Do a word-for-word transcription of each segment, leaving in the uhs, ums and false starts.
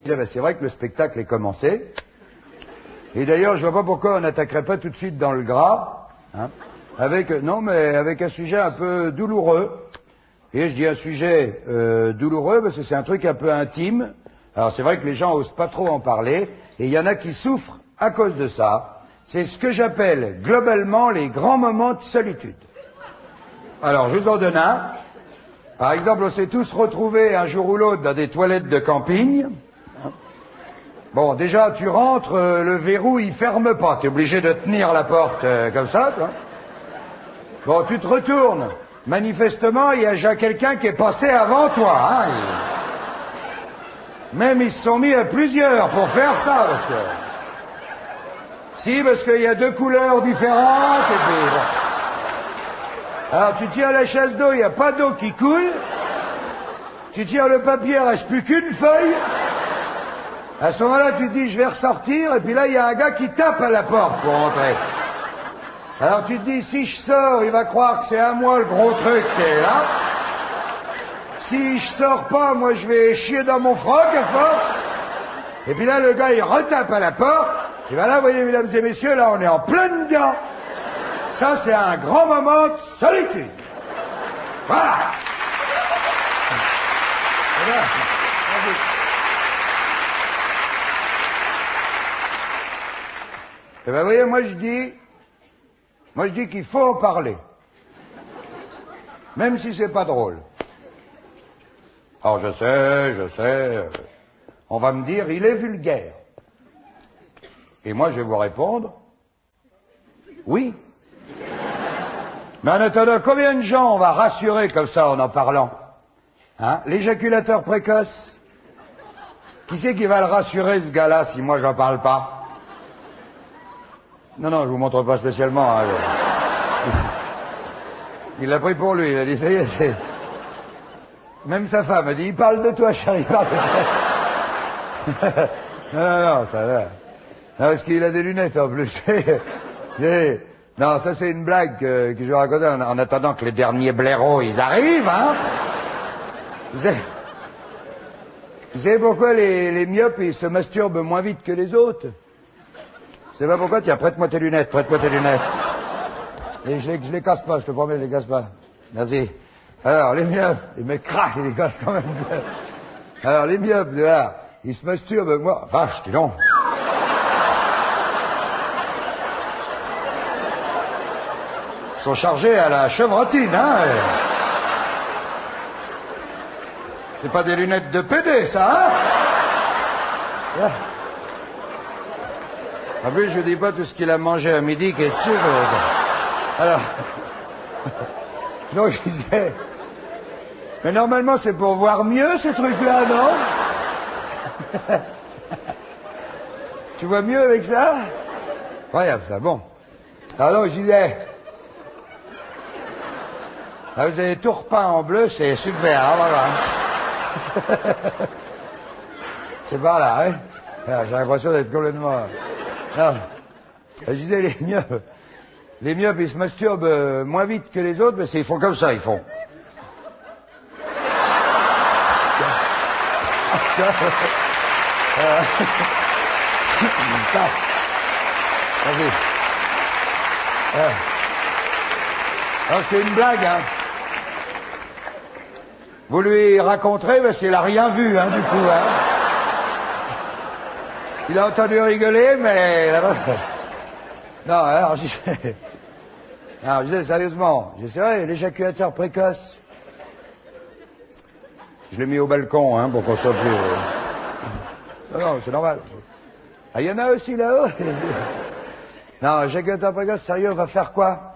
là, ben, c'est vrai que le spectacle est commencé. Et d'ailleurs, je vois pas pourquoi on n'attaquerait pas tout de suite dans le gras, hein, avec, non, mais avec un sujet un peu douloureux. Et je dis un sujet euh, douloureux parce que c'est un truc un peu intime. Alors c'est vrai que les gens osent pas trop en parler, et il y en a qui souffrent à cause de ça. C'est ce que j'appelle globalement les grands moments de solitude. Alors je vous en donne un. Par exemple, on s'est tous retrouvés un jour ou l'autre dans des toilettes de camping. Bon, déjà, tu rentres, euh, le verrou, il ferme pas. T'es obligé de tenir la porte euh, comme ça, toi. Bon, tu te retournes. Manifestement, il y a déjà quelqu'un qui est passé avant toi. Hein, il... Même ils se sont mis à plusieurs pour faire ça, parce que... Si, parce qu'il y a deux couleurs différentes, et puis... Bon. Alors, tu tires la chasse d'eau, il n'y a pas d'eau qui coule. Tu tires le papier, il reste plus qu'une feuille. À ce moment-là, tu te dis, je vais ressortir, et puis là, il y a un gars qui tape à la porte pour entrer. Alors tu te dis, si je sors, il va croire que c'est à moi le gros truc qui est là. Si je sors pas, moi je vais chier dans mon froc à force. Et puis là, le gars, il retape à la porte. Et ben là, vous voyez, mesdames et messieurs, là, on est en plein dedans. Ça, c'est un grand moment de solitude. Voilà. Voilà. Et ben, vous voyez, moi je dis... Moi, je dis qu'il faut en parler. Même si c'est pas drôle. Alors, je sais, je sais. On va me dire, il est vulgaire. Et moi, je vais vous répondre, oui. Mais en attendant, combien de gens on va rassurer comme ça en en parlant? Hein? L'éjaculateur précoce. Qui c'est qui va le rassurer, ce gars-là, si moi, j'en parle pas? Non, non, je vous montre pas spécialement. Hein. Il l'a pris pour lui, il a dit, ça y est, c'est... Même sa femme a dit, il parle de toi, chérie, il parle de toi. Non, non, non, ça va. Non, parce qu'il a des lunettes, en plus. Non, ça, c'est une blague que, que je vais raconter en, en attendant que les derniers blaireaux, ils arrivent, hein. Vous savez, vous savez pourquoi les, les myopes, ils se masturbent moins vite que les autres? C'est pas pourquoi, tiens, prête-moi tes lunettes, prête-moi tes lunettes. Et je les, je les casse pas, je te promets, je les casse pas. Vas-y. Alors, les myopes, ils me craquent, ils les cassent quand même. Alors, les myopes, là, ils se masturbent, moi, vache, dis donc. Ils sont chargés à la chevrotine, hein. C'est pas des lunettes de P D, ça, hein. En plus, je dis pas tout ce qu'il a mangé à midi qui est dessus. Mais... Alors, donc je disais, mais normalement c'est pour voir mieux ces trucs-là, non? Tu vois mieux avec ça? Incroyable ça, bon. Alors je disais, ah, vous avez tout repeint en bleu, c'est super, hein, voilà. C'est par là, hein? Alors, j'ai l'impression d'être complètement... Non. Je disais, les myopes, les myopes, ils se masturbent euh, moins vite que les autres, mais c'est, ils font comme ça, ils font. Vas-y. Alors, c'est une blague, hein. Vous lui raconterez, mais s'il a rien vu, hein, du coup, hein. Il a entendu rigoler, mais... Non, alors, je disais... Alors, je disais, sérieusement, je disais, c'est vrai, l'éjaculateur précoce. Je l'ai mis au balcon, hein, pour qu'on soit plus... Non, non, c'est normal. Ah, il y en a aussi là-haut. Non, l'éjaculateur précoce, sérieux, on va faire quoi?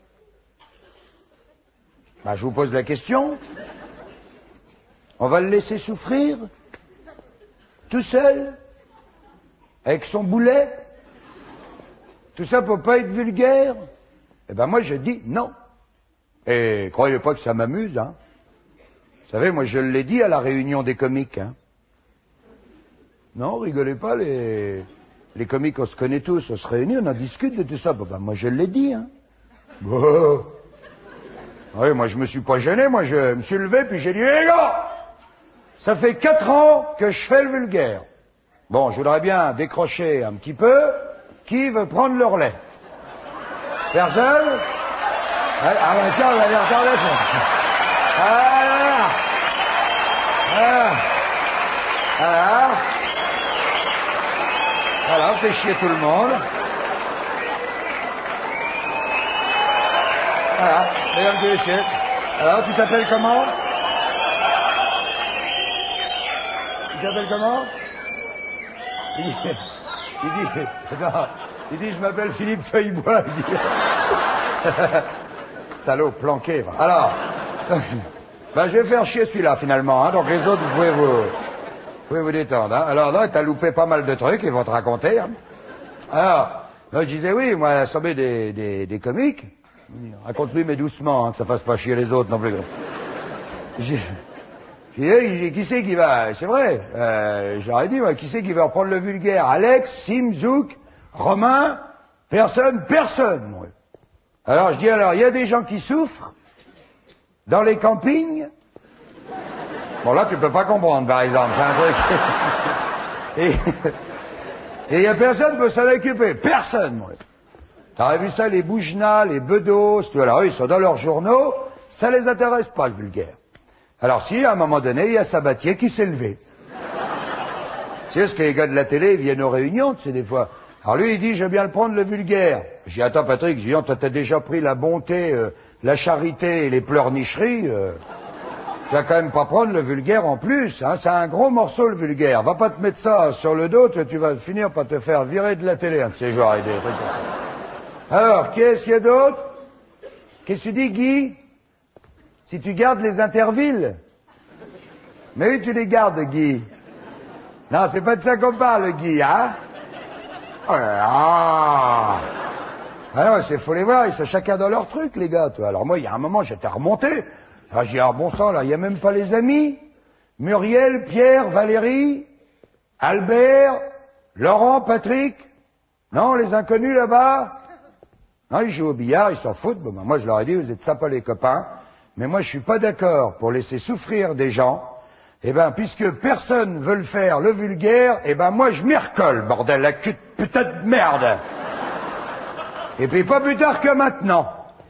Bah, je vous pose la question. On va le laisser souffrir? Tout seul? Avec son boulet? Tout ça pour pas être vulgaire? Eh ben moi je dis non. Et croyez pas que ça m'amuse, hein. Vous savez, moi je l'ai dit à la réunion des comiques, hein. Non, rigolez pas, les, les comiques, on se connaît tous, on se réunit, on en discute de tout ça. Ben, moi je l'ai dit, hein. Oh. Oui, moi je me suis pas gêné, moi je me suis levé puis j'ai dit, les gars, ça fait quatre ans que je fais le vulgaire. Bon, je voudrais bien décrocher un petit peu. Qui veut prendre le relais? Personne? Ah ben tiens, on va aller retarder. Voilà. Voilà. Voilà. Voilà, on fait chier tout le monde. Voilà, mesdames et messieurs. Alors, tu t'appelles comment? Tu t'appelles comment? Il dit, il dit, non, il dit, je m'appelle Philippe Feuillebois. Il dit, salaud, planqué. Va. Alors, ben, je vais faire chier celui-là, finalement, hein, donc les autres, vous pouvez vous, vous pouvez vous détendre, hein. Alors là, t'as loupé pas mal de trucs, ils vont te raconter, hein. Alors, là, je disais, oui, moi, l'assemblée des, des, des comiques, raconte-lui, mais doucement, hein, que ça fasse pas chier les autres non plus. J'ai, j'ai, qui c'est qui va, c'est vrai, euh, j'aurais dit, moi, qui c'est qui va reprendre le vulgaire? Alex, Sim, Zouk, Romain, personne, personne, moi. Alors, je dis, alors, il y a des gens qui souffrent dans les campings. Bon, là, tu peux pas comprendre, par exemple, c'est un truc. Et il y a personne qui peut s'en occuper, personne, moi. T'aurais vu ça, les Boujna, les Bedos, tout. Alors eux, ils sont dans leurs journaux, ça les intéresse pas, le vulgaire. Alors si, à un moment donné, il y a Sabatier qui s'est levé. Tu sais, ce que les gars de la télé, ils viennent aux réunions, tu sais, des fois. Alors lui, il dit, je veux bien le prendre, le vulgaire. J'ai dit, attends, Patrick, j'ai dit, toi, t'as déjà pris la bonté, euh, la charité et les pleurnicheries, euh, tu vas quand même pas prendre le vulgaire en plus, hein. C'est un gros morceau, le vulgaire. Va pas te mettre ça sur le dos, tu, tu vas finir par te faire virer de la télé, un de ces jours, et des trucs comme ça. Alors, qui est-ce qu'il y a d'autre? Qu'est-ce que tu dis, Guy? Si tu gardes les intervilles? Mais oui, tu les gardes, Guy. Non, c'est pas de ça qu'on parle, Guy, hein? Oh là là. Alors, c'est faut les voir, ils sont chacun dans leur truc, les gars, toi. Alors moi, il y a un moment, j'étais remonté. Alors j'ai dit, ah bon sang, là, il y a même pas les amis? Muriel, Pierre, Valérie, Albert, Laurent, Patrick? Non, les inconnus là-bas? Non, ils jouent au billard, ils s'en foutent. Bon, ben, moi, je leur ai dit, vous êtes sympas les copains, mais moi, je suis pas d'accord pour laisser souffrir des gens. Eh ben, puisque personne veut le faire, le vulgaire, eh ben, moi, je m'y recolle, bordel, la cul de putain de merde. Et puis, pas plus tard que maintenant.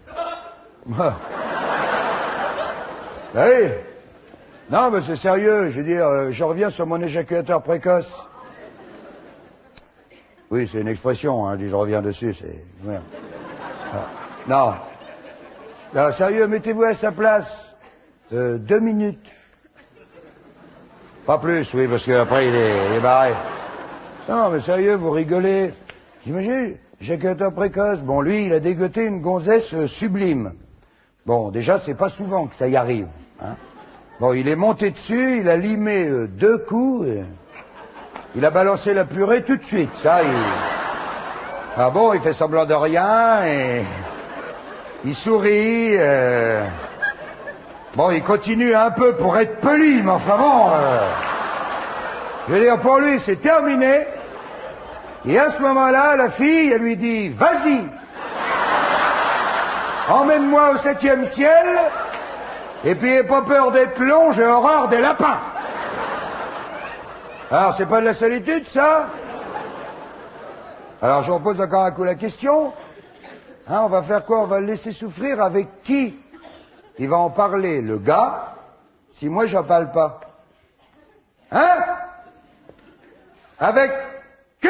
Oui. Non, mais c'est sérieux, je veux dire, euh, je reviens sur mon éjaculateur précoce. Oui, c'est une expression, hein, je dis je reviens dessus, c'est... Merde. Non. Alors, sérieux, mettez-vous à sa place. Euh, deux minutes. Pas plus, oui, parce qu'après, il est, il est barré. Non, mais sérieux, vous rigolez. J'imagine, éjaculateur précoce. Bon, lui, il a dégoté une gonzesse euh, sublime. Bon, déjà, c'est pas souvent que ça y arrive. Hein. Bon, il est monté dessus, il a limé euh, deux coups, et il a balancé la purée tout de suite. Ça, il... Ah bon, il fait semblant de rien, et il sourit. Euh... Bon, il continue un peu pour être poli, mais enfin bon... Euh... Je veux dire, pour lui, c'est terminé. Et à ce moment-là, la fille, elle lui dit, vas-y, emmène-moi au septième ciel, et puis n'aie pas peur d'être long, j'ai horreur des lapins. Alors, c'est pas de la solitude, ça? Alors, je repose encore un coup la question. Hein, on va faire quoi? On va le laisser souffrir avec qui? Il va en parler, le gars, si moi, j'en parle pas. Hein? Avec qui?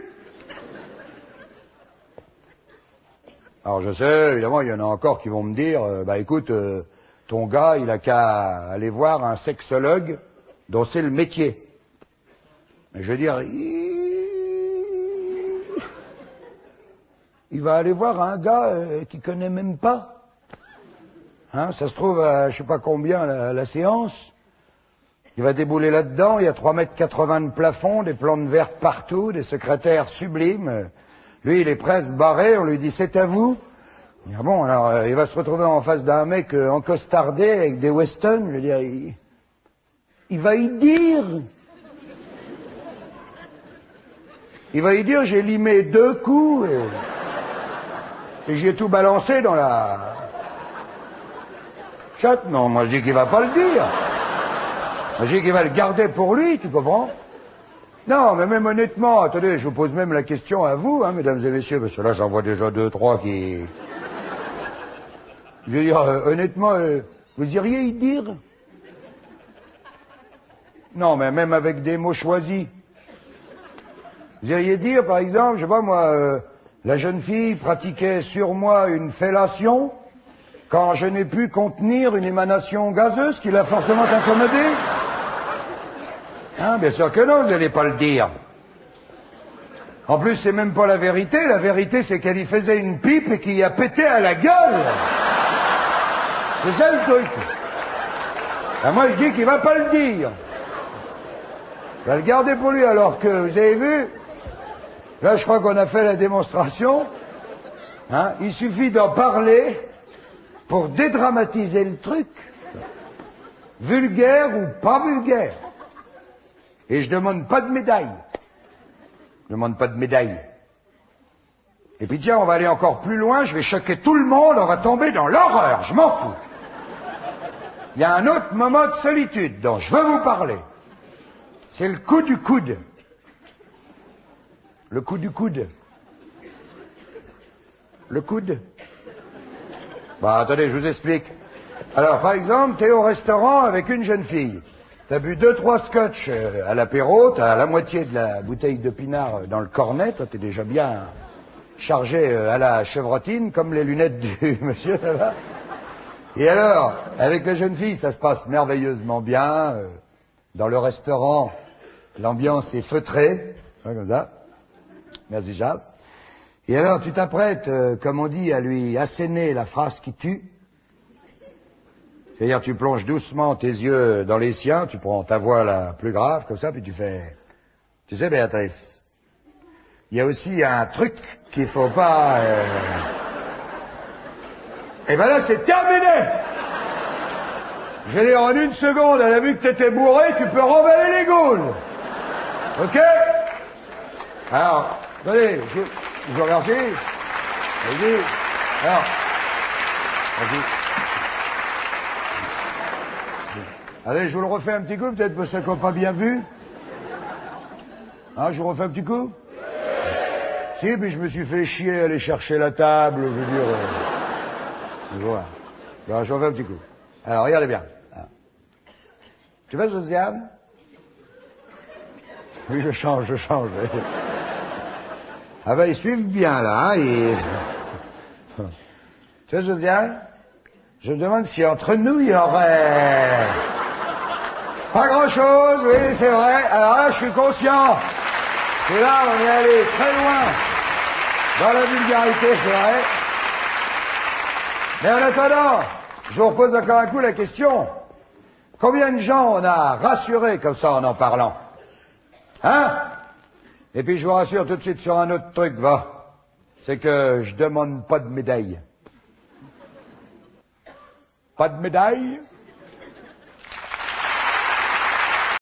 Alors je sais, évidemment, il y en a encore qui vont me dire, euh, bah écoute, euh, ton gars, il a qu'à aller voir un sexologue dont c'est le métier. Mais je veux dire, il, il va aller voir un gars euh, qu'il connaît même pas. Hein, ça se trouve à je sais pas combien la, la séance. Il va débouler là-dedans, il y a trois mètres quatre-vingts de plafond, des plantes vertes partout, des secrétaires sublimes. Lui, il est presque barré, on lui dit c'est à vous. Il dit, ah bon, alors euh, il va se retrouver en face d'un mec euh, encostardé avec des Weston, je veux dire, il, il va y dire. Il va y dire, j'ai limé deux coups et, et j'ai tout balancé dans la chatte. Non, moi je dis qu'il va pas le dire. Moi je dis qu'il va le garder pour lui, tu comprends? Non, mais même honnêtement, attendez, je vous pose même la question à vous, hein, mesdames et messieurs, parce que là, j'en vois déjà deux, trois qui... Je veux dire, euh, honnêtement, euh, vous iriez y dire? Non, mais même avec des mots choisis. Vous iriez dire, par exemple, je sais pas moi, euh, la jeune fille pratiquait sur moi une fellation quand je n'ai pu contenir une émanation gazeuse qui l'a fortement incommodé? Hein, bien sûr que non, vous n'allez pas le dire. En plus, c'est même pas la vérité. La vérité, c'est qu'elle y faisait une pipe et qu'il y a pété à la gueule. C'est ça le truc. Ben, moi, je dis qu'il va pas le dire. Il va le garder pour lui, alors que, vous avez vu, là, je crois qu'on a fait la démonstration. Hein, il suffit d'en parler pour dédramatiser le truc. Vulgaire ou pas vulgaire. Et je demande pas de médaille. Je demande pas de médaille. Et puis tiens, on va aller encore plus loin, je vais choquer tout le monde, on va tomber dans l'horreur, je m'en fous. Il y a un autre moment de solitude dont je veux vous parler. C'est le coup du coude. Le coup du coude. Le coude. Bah attendez, je vous explique. Alors par exemple, t'es au restaurant avec une jeune fille. T'as bu deux, trois scotch à l'apéro, t'as la moitié de la bouteille de pinard dans le cornet, toi t'es déjà bien chargé à la chevrotine, comme les lunettes du monsieur là-bas. Et alors, avec la jeune fille, ça se passe merveilleusement bien. Dans le restaurant, l'ambiance est feutrée, comme ça. Merci Charles. Et alors, tu t'apprêtes, comme on dit, à lui asséner la phrase qui tue. C'est-à-dire, tu plonges doucement tes yeux dans les siens, tu prends ta voix la plus grave, comme ça, puis tu fais... Tu sais, Béatrice, il y a aussi un truc qu'il faut pas... Euh... Et ben là, c'est terminé. Je l'ai en une seconde, elle a vu que t'étais bourré, tu peux remballer les gaules. Ok? Alors, attendez, je, je vous remercie. Vas-y. Alors, vas-y. Allez, je vous le refais un petit coup, peut-être parce qu'on n'a pas bien vu. Hein, je vous refais un petit coup? Si, puis je me suis fait chier à aller chercher la table, je veux dire... Euh... Voilà. Alors, je refais un petit coup. Alors, regardez bien. Tu vois, Josiane? Oui, je change, je change. Ah ben, ils suivent bien, là, hein, et... Tu vois, Josiane? Je me demande si entre nous, il y aurait... Pas grand-chose, oui, c'est vrai. Alors là, je suis conscient que là, on est allé très loin dans la vulgarité, c'est vrai. Mais en attendant, je vous repose encore un coup la question. Combien de gens on a rassurés comme ça en en parlant? Hein? Et puis je vous rassure tout de suite sur un autre truc, va. C'est que je demande pas de médaille. Pas de médaille?